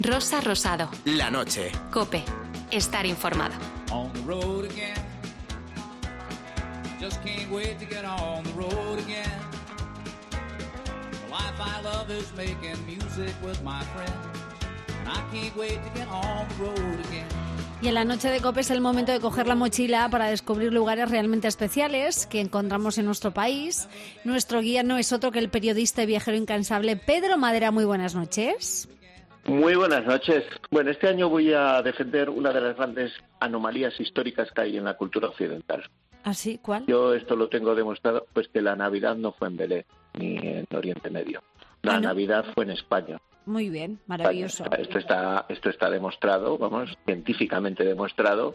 Rosa Rosado. La noche. COPE. Estar informado. On the road again. Just can't wait to get on the road again. The life I love is making music with my friends. And I can't wait to get on the road again. Y en la noche de COPE es el momento de coger la mochila para descubrir lugares realmente especiales que encontramos en nuestro país. Nuestro guía no es otro que el periodista y viajero incansable Pedro Madera. Muy buenas noches. Muy buenas noches. Bueno, este año voy a defender una de las grandes anomalías históricas que hay en la cultura occidental. ¿Ah, sí? ¿Cuál? Yo esto lo tengo demostrado, pues que la Navidad no fue en Belén ni en Oriente Medio. La Navidad fue en España. Muy bien, maravilloso. Esto está demostrado, vamos, científicamente demostrado,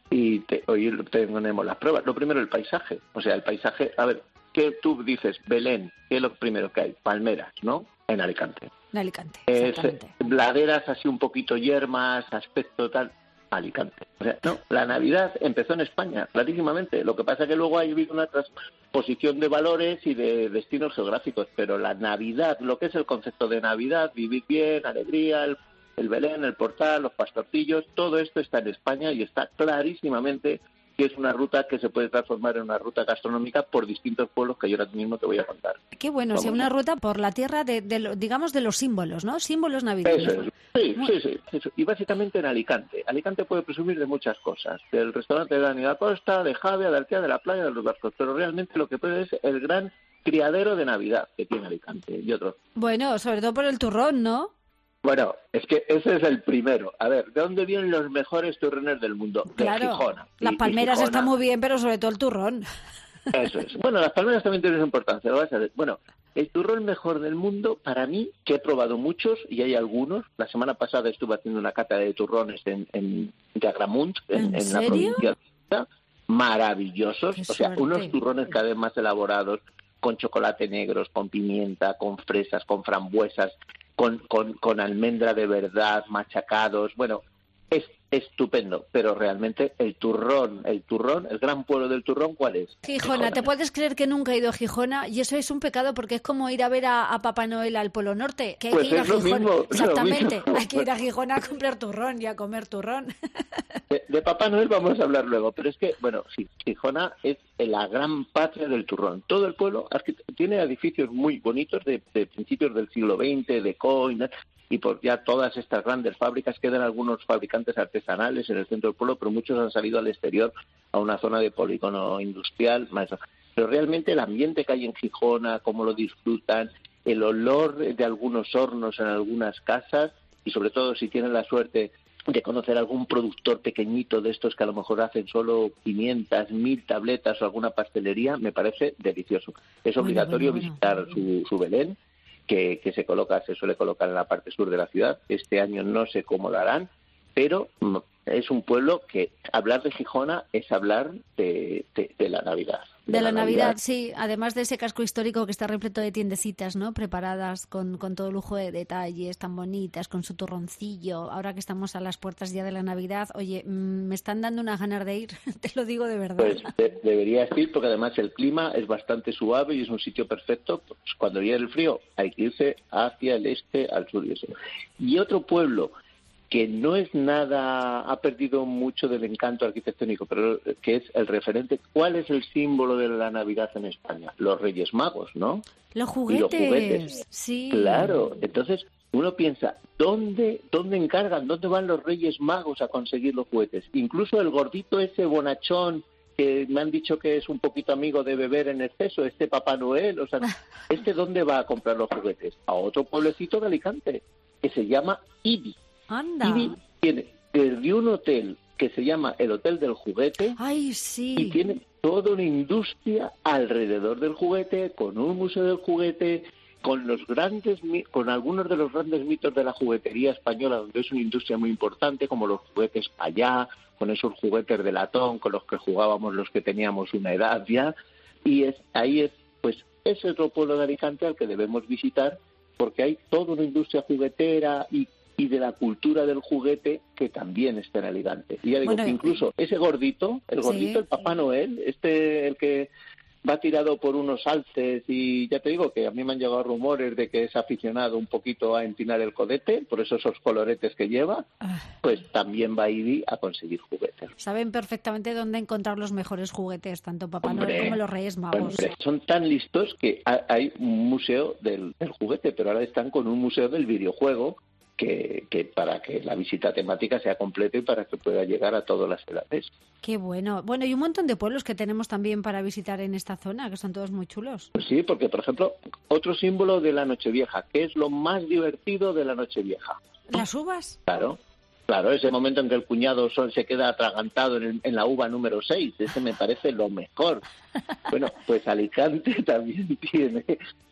y hoy tenemos las pruebas. Lo primero, el paisaje. O sea, el paisaje, a ver, ¿qué tú dices? Belén, ¿qué es lo primero que hay? Palmeras, ¿no? En Alicante. En Alicante, exactamente. Laderas así un poquito yermas, aspecto tal, Alicante. O sea, no, la Navidad empezó en España, clarísimamente. Lo que pasa es que luego ha habido una transposición de valores y de destinos geográficos, pero la Navidad, lo que es el concepto de Navidad, vivir bien, alegría, el Belén, el portal, los pastorcillos, todo esto está en España y está clarísimamente que es una ruta que se puede transformar en una ruta gastronómica por distintos pueblos que yo ahora mismo te voy a contar. Qué bueno, o sea, una ruta por la tierra digamos, de los símbolos, ¿no? Símbolos navideños. Eso es. Sí. Eso. Y básicamente en Alicante. Alicante puede presumir de muchas cosas. Del restaurante de Dani da Costa, de Javia, de Altea, de la playa, de los barcos. Pero realmente lo que puede es el gran criadero de Navidad que tiene Alicante y otros. Bueno, sobre todo por el turrón, ¿no? Bueno, es que ese es el primero. A ver, ¿de dónde vienen los mejores turrones del mundo? Claro, de Gijona. Las palmeras Gijona. Están muy bien, pero sobre todo el turrón. Eso es. Bueno, las palmeras también tienen su importancia, lo vas a ver. Bueno, el turrón mejor del mundo, para mí, que he probado muchos, y hay algunos. La semana pasada estuve haciendo una cata de turrones en Agramunt, en la provincia de maravillosos. Qué o sea, suerte. Unos turrones cada vez más elaborados, con chocolate negros, con pimienta, con fresas, con frambuesas, con almendra de verdad, machacados. Bueno, es estupendo, pero realmente el turrón, el gran pueblo del turrón, ¿cuál es? Gijona. ¿Te puedes creer que nunca he ido a Gijona? Y eso es un pecado porque es como ir a ver a Papá Noel al Polo Norte, que hay Pues que ir a es lo Gijona. mismo, Exactamente, lo mismo. hay que ir a Gijona a comprar turrón y a comer turrón. De Papá Noel vamos a hablar luego, pero es que, bueno, sí, Gijona es la gran patria del turrón. Todo el pueblo tiene edificios muy bonitos de principios del siglo XX, de Coin, y por ya todas estas grandes fábricas. Quedan algunos fabricantes artesanales en el centro del pueblo, pero muchos han salido al exterior a una zona de polígono industrial. Pero realmente el ambiente que hay en Gijona, cómo lo disfrutan, el olor de algunos hornos en algunas casas, y sobre todo si tienen la suerte de conocer algún productor pequeñito de estos que a lo mejor hacen solo 500, 1000 tabletas o alguna pastelería, me parece delicioso. Es obligatorio visitar su Belén, que se suele colocar en la parte sur de la ciudad. Este año no sé cómo lo harán, pero es un pueblo que hablar de Gijona es hablar de la Navidad. De la Navidad, sí. Además de ese casco histórico que está repleto de tiendecitas, ¿no? Preparadas con todo lujo de detalles, tan bonitas, con su turroncillo. Ahora que estamos a las puertas ya de la Navidad, oye, me están dando unas ganas de ir, te lo digo de verdad. Pues deberías ir, porque además el clima es bastante suave y es un sitio perfecto. Pues cuando viene el frío hay que irse hacia el este, al sur y eso. Y otro pueblo que no es nada, ha perdido mucho del encanto arquitectónico, pero que es el referente. ¿Cuál es el símbolo de la Navidad en España? Los Reyes Magos, ¿no? Los juguetes, sí. Claro, entonces uno piensa, ¿dónde encargan? ¿Dónde van los Reyes Magos a conseguir los juguetes? Incluso el gordito ese bonachón, que me han dicho que es un poquito amigo de beber en exceso, este Papá Noel, o sea, ¿dónde va a comprar los juguetes? A otro pueblecito de Alicante, que se llama Ibi. Anda. Ibi tiene desde un hotel que se llama el Hotel del Juguete. Ay, sí. Y tiene toda una industria alrededor del juguete, con un museo del juguete, con algunos de los grandes mitos de la juguetería española, donde es una industria muy importante, como los juguetes Payá, con esos juguetes de latón con los que jugábamos los que teníamos una edad ya. Y es otro pueblo de Alicante al que debemos visitar, porque hay toda una industria juguetera y de la cultura del juguete que también está en Alicante. Y ya digo, que incluso ese gordito, el Papá Noel, el que va tirado por unos alces y ya te digo que a mí me han llegado rumores de que es aficionado un poquito a empinar el codete, por eso esos coloretes que lleva, pues también va a ir a conseguir juguetes. Saben perfectamente dónde encontrar los mejores juguetes, tanto Papá Noel como los Reyes Magos. Hombre, son tan listos que hay un museo del juguete, pero ahora están con un museo del videojuego que para que la visita temática sea completa y para que pueda llegar a todas las edades. Qué bueno. Bueno, y un montón de pueblos que tenemos también para visitar en esta zona, que son todos muy chulos. Pues sí, porque, por ejemplo, otro símbolo de la Nochevieja, que es lo más divertido de la Nochevieja. ¿Las uvas? Claro, ese momento en que el cuñado se queda atragantado en la uva número 6, ese me parece lo mejor. Bueno, pues Alicante también tiene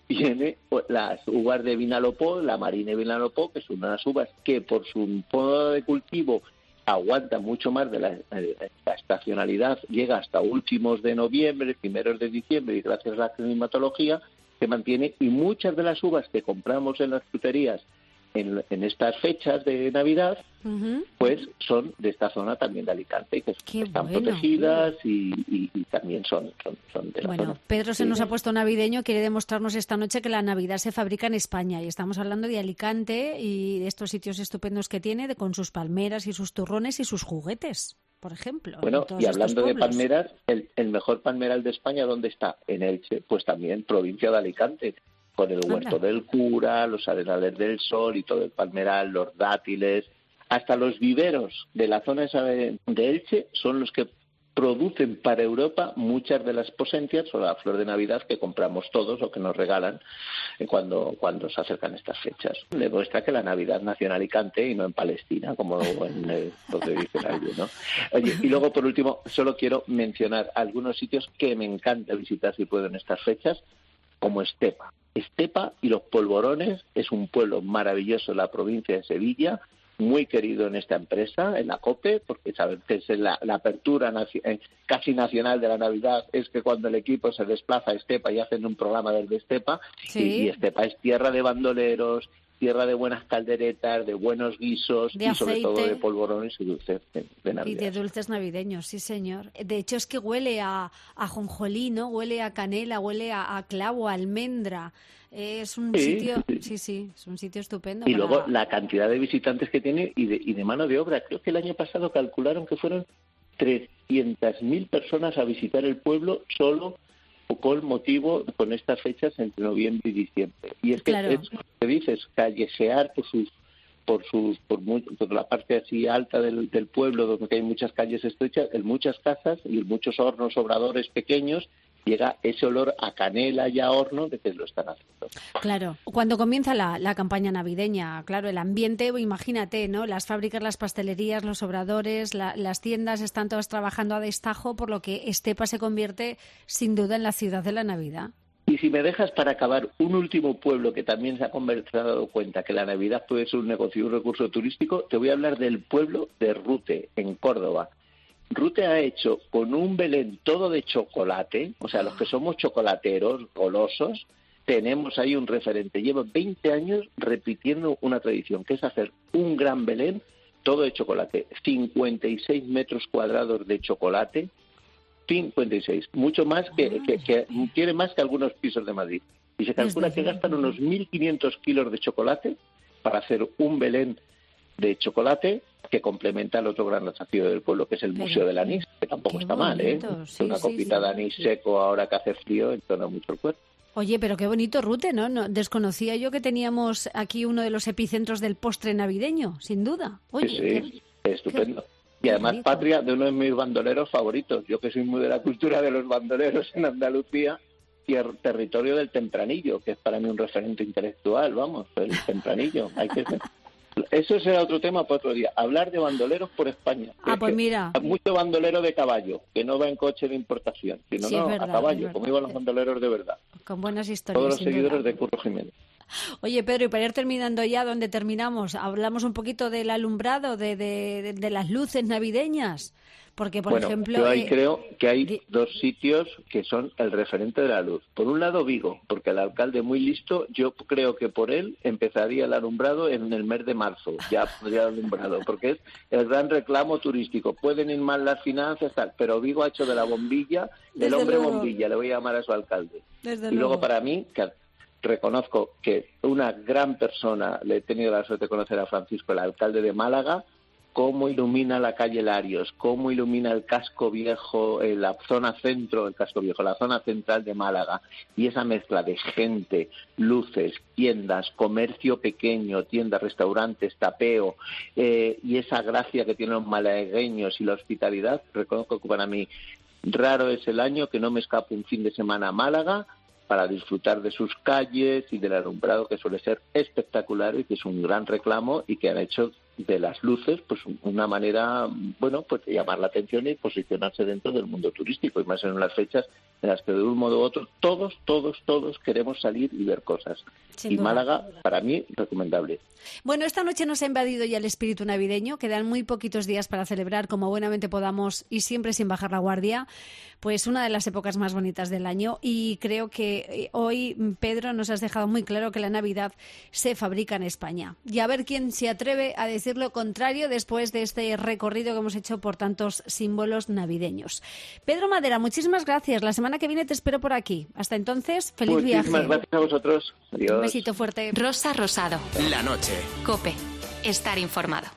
las uvas de Vinalopó, la Marina de Vinalopó, que son unas uvas que por su modo de cultivo aguanta mucho más de la estacionalidad, llega hasta últimos de noviembre, primeros de diciembre, y gracias a la climatología se mantiene, y muchas de las uvas que compramos en las fruterías en estas fechas de Navidad, pues son de esta zona también de Alicante, que están protegidas y también son de la zona. Bueno, Pedro se nos ha puesto navideño, quiere demostrarnos esta noche que la Navidad se fabrica en España, y estamos hablando de Alicante y de estos sitios estupendos que tiene, con sus palmeras y sus turrones y sus juguetes, por ejemplo. Bueno, y hablando de palmeras, el mejor palmeral de España, ¿dónde está? En Elche, pues también provincia de Alicante, con el huerto del cura, los arenales del sol y todo el palmeral, los dátiles, hasta los viveros de la zona esa de Elche son los que producen para Europa muchas de las posencias o la flor de Navidad que compramos todos o que nos regalan cuando se acercan estas fechas. Demuestra que la Navidad nació en Alicante y no en Palestina, como lo que dicen allí, ¿no? Oye, y luego, por último, solo quiero mencionar algunos sitios que me encanta visitar si puedo en estas fechas, como Estepa. Estepa y los Polvorones es un pueblo maravilloso en la provincia de Sevilla, muy querido en esta empresa, en la COPE, porque saben que es la apertura casi nacional de la Navidad, es que cuando el equipo se desplaza a Estepa y hacen un programa desde Estepa, y Estepa es tierra de bandoleros, tierra de buenas calderetas, de buenos guisos y sobre todo de polvorones y dulces de Navidad. Y de dulces navideños, sí señor. De hecho es que huele a ajonjolí, ¿no? Huele a canela, huele a clavo, a almendra. Es un sitio, sí, es un sitio estupendo. Y luego la cantidad de visitantes que tiene y de mano de obra. Creo que el año pasado calcularon que fueron 300.000 personas a visitar el pueblo solo con motivo con estas fechas entre noviembre y diciembre. Y es que es lo que dices, callejear por la parte así alta del pueblo, donde hay muchas calles estrechas, en muchas casas y en muchos hornos obradores pequeños, llega ese olor a canela y a horno de que lo están haciendo. Claro, cuando comienza la campaña navideña, claro, el ambiente, imagínate, ¿no? Las fábricas, las pastelerías, los obradores, las tiendas están todas trabajando a destajo, por lo que Estepa se convierte sin duda en la ciudad de la Navidad. Y si me dejas para acabar, un último pueblo que también se ha dado cuenta que la Navidad puede ser un negocio y un recurso turístico, te voy a hablar del pueblo de Rute, en Córdoba. Rute ha hecho con un Belén todo de chocolate, o sea, los que somos chocolateros, golosos, tenemos ahí un referente. Lleva 20 años repitiendo una tradición, que es hacer un gran Belén todo de chocolate. 56 metros cuadrados de chocolate, 56, mucho más que tiene más que algunos pisos de Madrid. Y se calcula que gastan unos 1.500 kilos de chocolate para hacer un Belén de chocolate que complementa el otro gran atractivo del pueblo, que es el Museo del Anís, que tampoco está mal, ¿eh? Sí, una copita de anís seco ahora que hace frío entona mucho el cuerpo. Oye, pero qué bonito Rute, ¿no? Desconocía yo que teníamos aquí uno de los epicentros del postre navideño, sin duda. Oye, sí, estupendo. Y además patria de uno de mis bandoleros favoritos. Yo que soy muy de la cultura de los bandoleros en Andalucía, y el territorio del Tempranillo, que es para mí un referente intelectual, vamos, el Tempranillo. Eso será otro tema para otro día. Hablar de bandoleros por España. Pues mira. Mucho bandolero de caballo, que no va en coche de importación, sino sí, a verdad, caballo, como iban los bandoleros de verdad. Con buenas historias. Todos los seguidores de Curro Jiménez. Oye, Pedro, y para ir terminando ya, ¿dónde terminamos? Hablamos un poquito del alumbrado, de las luces navideñas. Porque, por ejemplo... Yo ahí creo que hay dos sitios que son el referente de la luz. Por un lado, Vigo, porque el alcalde muy listo, yo creo que por él empezaría el alumbrado en el mes de marzo, ya podría alumbrado, porque es el gran reclamo turístico. Pueden ir mal las finanzas, tal, pero Vigo ha hecho de la bombilla, el hombre bombilla, le voy a llamar a su alcalde. Y luego para mí, que reconozco que una gran persona, le he tenido la suerte de conocer a Francisco, el alcalde de Málaga, cómo ilumina la calle Larios, cómo ilumina el casco viejo, la zona centro, el casco viejo, la zona central de Málaga, y esa mezcla de gente, luces, tiendas, comercio pequeño, tiendas, restaurantes, tapeo, y esa gracia que tienen los malagueños y la hospitalidad, reconozco que para mí raro es el año que no me escapo un fin de semana a Málaga para disfrutar de sus calles y del alumbrado, que suele ser espectacular y que es un gran reclamo, y que han hecho de las luces pues una manera, bueno, pues de llamar la atención y posicionarse dentro del mundo turístico, y más en las fechas en las que de un modo u otro todos queremos salir y ver cosas. Sin duda. Málaga, para mí, recomendable. Bueno, esta noche nos ha invadido ya el espíritu navideño. Quedan muy poquitos días para celebrar como buenamente podamos y siempre sin bajar la guardia, pues una de las épocas más bonitas del año. Y creo que hoy, Pedro, nos has dejado muy claro que la Navidad se fabrica en España. Y a ver quién se atreve a decir lo contrario después de este recorrido que hemos hecho por tantos símbolos navideños. Pedro Madera, muchísimas gracias. La semana que viene te espero por aquí. Hasta entonces, feliz viaje. Muchísimas gracias a vosotros. Adiós. Un besito fuerte. Rosa Rosado. La noche. COPE. Estar informado.